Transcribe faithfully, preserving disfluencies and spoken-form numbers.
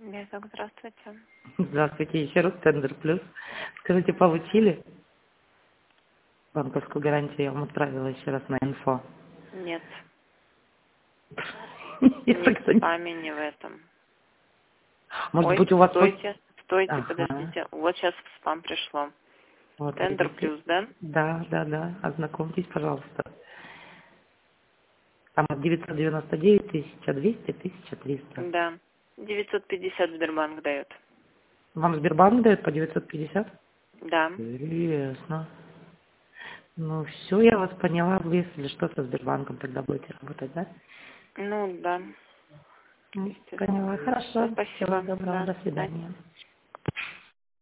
Я так, здравствуйте. Здравствуйте, еще раз Тендер Плюс. Скажите, получили банковскую гарантию? Я вам отправила еще раз на инфо. Нет, Я ни так-то в не- спаме, ни в этом. Может Ой, быть, у вас... вот- стойте, стойте, Ага. подождите. Вот сейчас в спам пришло. Вот, Тендер видите? плюс, да? Да, да, да. Ознакомьтесь, пожалуйста. Там от девятьсот девяносто девять, тысяча двести, тысяча триста. Да. девятьсот пятьдесят Сбербанк дает. Вам Сбербанк дает по девятьсот пятьдесят? Да. Интересно. Ну, все, я вас поняла. Вы, если что, со Сбербанком тогда будете работать, да? Ну, да. М, Естественно. Поняла. Все, Хорошо. Всего спасибо. доброго. Да, До до свидания. свидания.